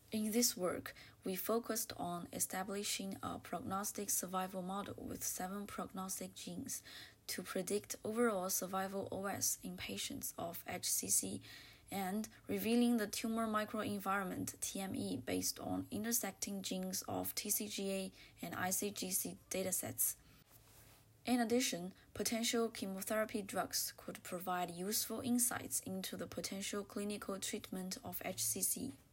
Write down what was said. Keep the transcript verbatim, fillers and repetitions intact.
In this work, we focused on establishing a prognostic survival model with seven prognostic genes to predict overall survival O S in patients of H C C and revealing the tumor microenvironment T M E based on intersecting genes of T C G A and I C G C datasets. In addition, potential chemotherapy drugs could provide useful insights into the potential clinical treatment of H C C.